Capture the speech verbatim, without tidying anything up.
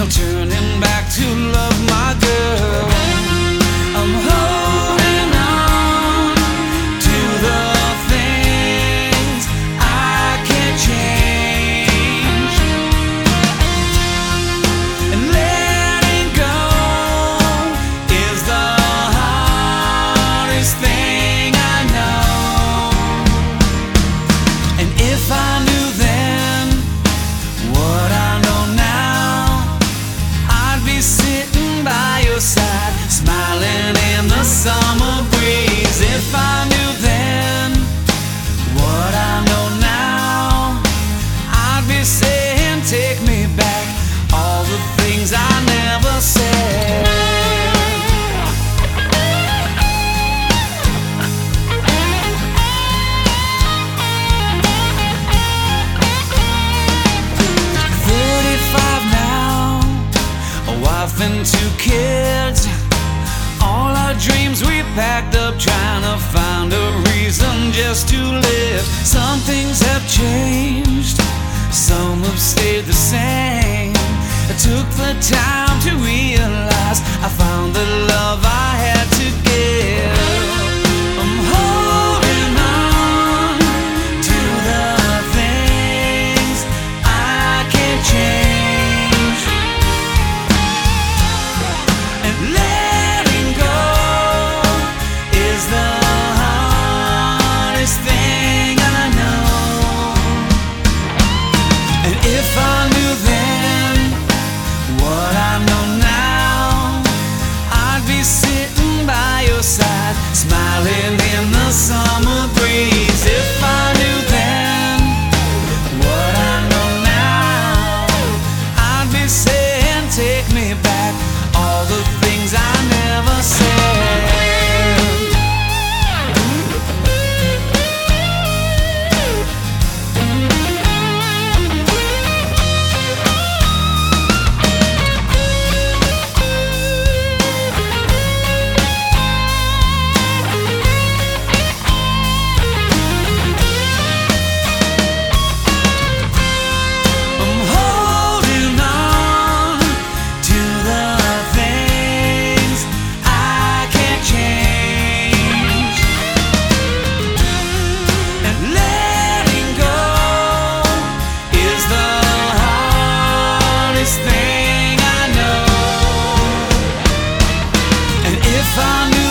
no turning back to love my girl. I'm holding on to the things I can't change, and letting go is the hardest thing I know. And if I knew then what I know now, I'd be sitting by your side, smiling in the summer breeze. If I knew then what I know now, I'd be saying, take me back, all the things I never said. thirty-five now, a wife and two kids, all our dreams we packed up, trying to find a reason just to live. Some things have changed, some have stayed the same. I took the time to realize I found the love I had to give. I'm holding on to the things I can't change, and letting go is the hardest thing I know. And if I knew then what I know now, I'd be sitting by your side, smiling in the summer breeze. If I knew then what I know now, I'd be saying, take me back, all the things I never said. I'm holding on to the things I can't change, and letting go is the hardest thing I know. And if I knew